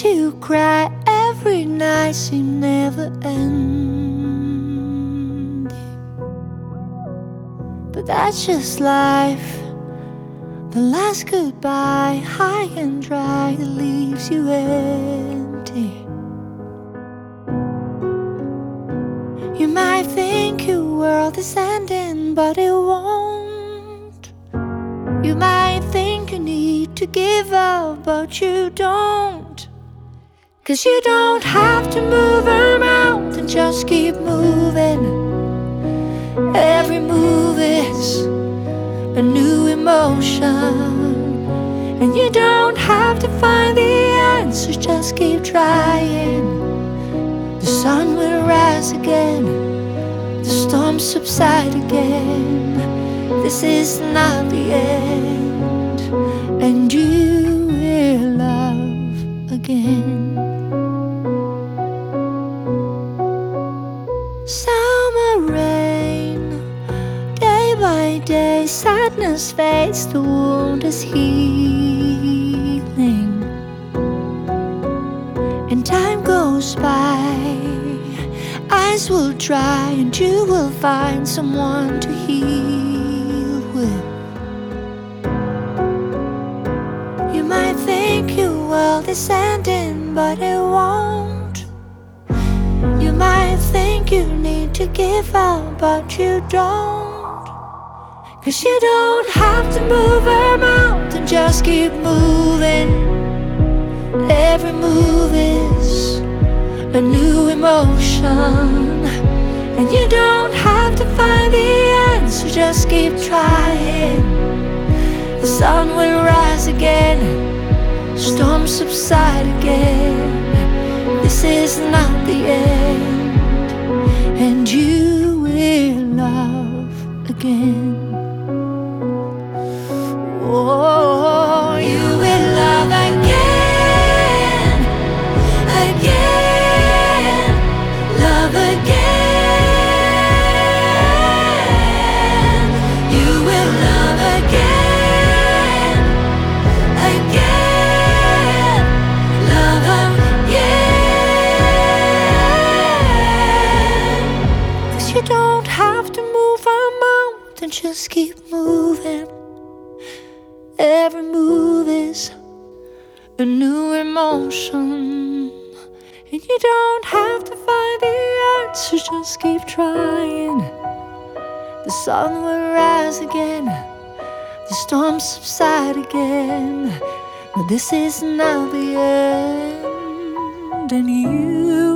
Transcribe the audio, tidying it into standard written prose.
tears you cry every night seem never ending. But that's just life. The last goodbye, high and dry, it leaves you empty. You might think your world is ending, but it won't. You might think you need to give up, but you don't. 'Cause you don't have to move a mountain, just keep moving. Every move is a new emotion, and you don't have to find the answers, just keep trying. The sun will rise again, the storms subside again. This is not the end, and you will love again. Summer rain, day by day, sadness fades, the wound is healing. And time goes by, eyes will dry, and you will find someone to heal with. You might think your world is ending, but it won't. You might think you need to give up, but you don't. 'Cause you don't have to move a mountain, just keep moving. Every move is a new emotion, and you don't have to find the answer, just keep trying. The sun will rise again, storms subside again. This is not the end, and you will love again. Oh, you will love again, again, love again. You will love again, again, love again. 'Cause you don't have to move a mountain, just keep moving. Every move is a new emotion, and you don't have to find the answer, just keep trying. The sun will rise again, the storms subside again. But this is not the end, and you